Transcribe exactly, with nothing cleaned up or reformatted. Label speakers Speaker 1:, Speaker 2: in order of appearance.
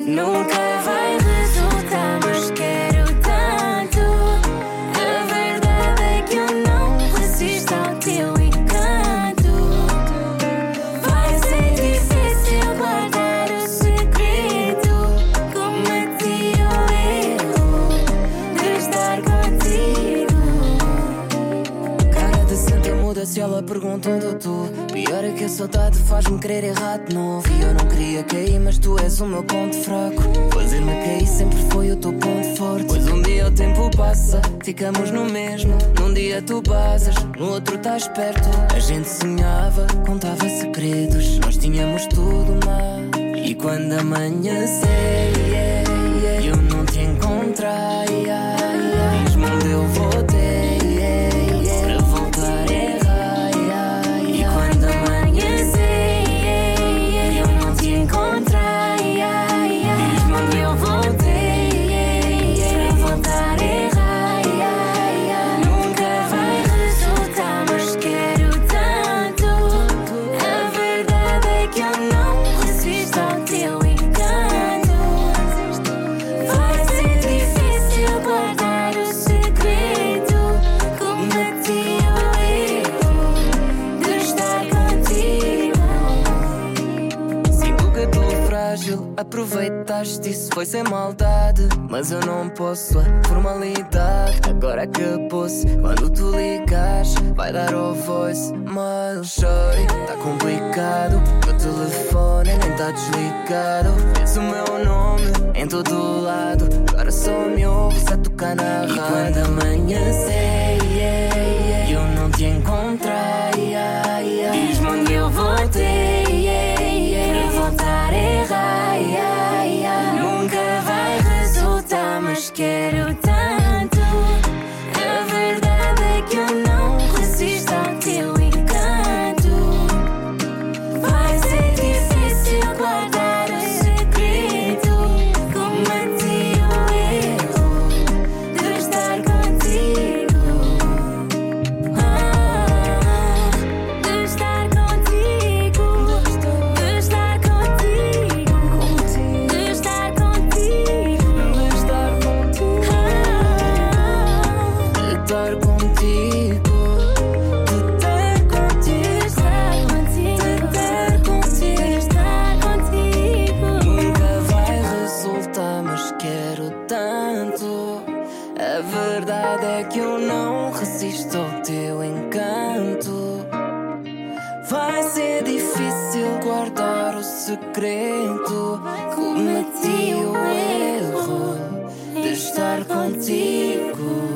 Speaker 1: Nunca vai resultar, mas quero tanto. A verdade é que eu não resisto ao teu encanto. Vai ser difícil guardar o segredo. Cometi o erro de estar contigo.
Speaker 2: Cara de santa muda se ela pergunta onde eu tô. Pior é que a saudade faz-me querer errar de novo. E eu não queria cair, mas tu és o meu ponto fraco. Fazer-me cair sempre foi o teu ponto forte. Pois um dia o tempo passa, ficamos no mesmo. Num dia tu basas, no outro estás perto. A gente sonhava, contava segredos. Nós tínhamos tudo má. E quando amanhecer, yeah, yeah, eu não te encontrar, yeah, yeah, diz-me onde eu vou ter, yeah, yeah, para voltar a errar, yeah, yeah. E quando amanhecer, yeah, yeah, eu não te encontrar, yeah, yeah, diz-me onde eu vou ter, yeah, yeah, para voltar a errar, yeah, yeah.
Speaker 1: Nunca vai resultar, mas quero tanto. A verdade é que eu não resisto ao teu encanto. Vai ser difícil guardar o segredo. Cometi o erro de estar contigo.
Speaker 2: Sinto que estou frágil, aproveitaste isso, foi sem maldade. Mas eu não posso, a formalidade agora acabou-se. Quando tu ligas, vai dar ao voice. Mas sorry, tá complicado. O telefone nem tá desligado. Vês o meu nome em todo lado. Agora só me ouves a tocar na rádio. E quando amanhecer, yeah, yeah, eu não te encontrar, yeah, yeah,
Speaker 1: Diz-me onde eu vou ter, yeah, yeah, para voltar a errar, yeah, yeah. Nunca vai resultar, mas quero tanto. A verdade é que eu não resisto ao teu encanto. Vai ser difícil guardar o segredo. Cometi o erro de estar contigo. Ah, de estar contigo. De estar contigo. De estar contigo.
Speaker 2: de estar contigo,
Speaker 1: Ah,
Speaker 2: de estar contigo, de ter contigo,
Speaker 1: estar contigo.
Speaker 2: ter contigo.
Speaker 1: Estar contigo.
Speaker 2: Nunca vai resultar, mas quero tanto. A verdade é que eu não resisto ao teu encanto. Vai ser difícil guardar o segredo. Cometi o erro de estar contigo.